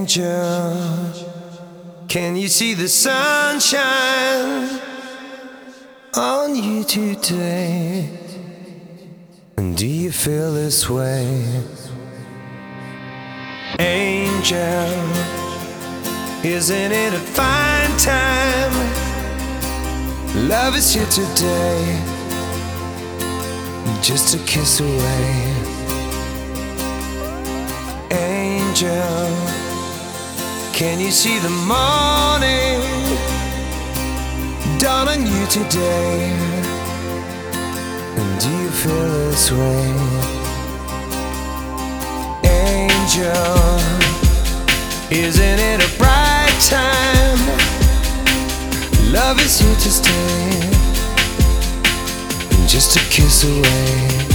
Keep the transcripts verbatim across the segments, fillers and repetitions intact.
Angel, can you see the sunshine on you today? And do you feel this way? Angel, isn't it a fine time? Love is here today, just a kiss away. Angel, can you see the morning dawn on you today? And do you feel this way? Angel, isn't it a bright time? Love is here to stay, just a kiss away.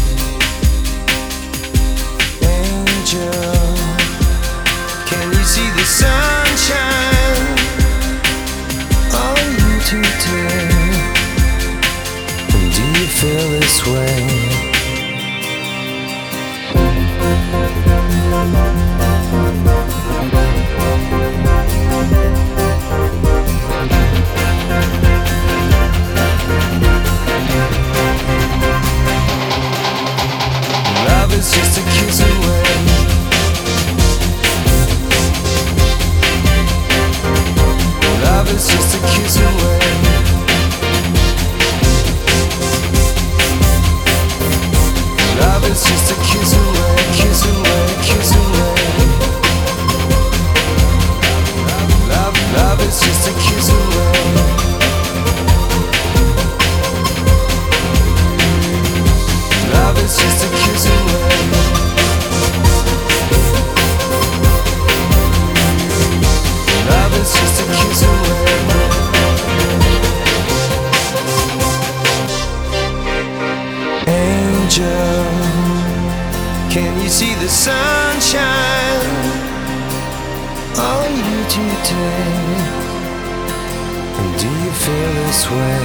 Angel, can you see the sunshine on you today? And do you feel this way? Love is just a kiss away. Love is just a kiss away. Love is just a kiss away, kiss away, kiss away. Love, love is just a kiss away. Love is just a kiss away. Love is just a kiss away. Angel, can you see the sunshine on you today? And do you feel this way?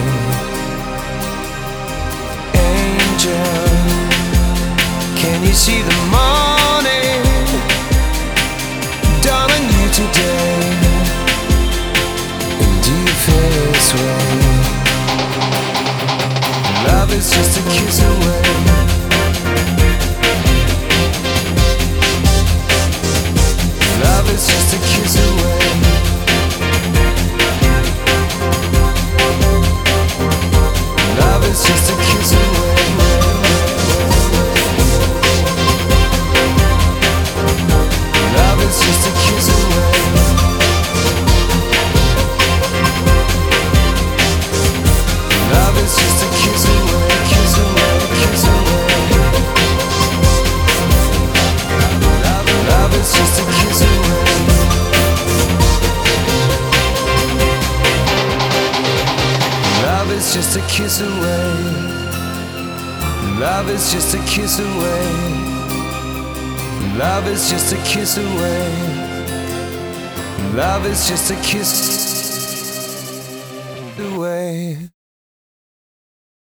Angel, can you see the morning dawn on you today? And do you feel this way? Love is just a kiss away. Love is just a kiss away. Love is just a kiss away. Love is just a kiss away. Love is just a kiss away, kiss away, kiss away. Love, love is just a kiss away. Love is just a kiss away. Love is just a kiss away. Love is just a kiss away. Love is just a kiss away.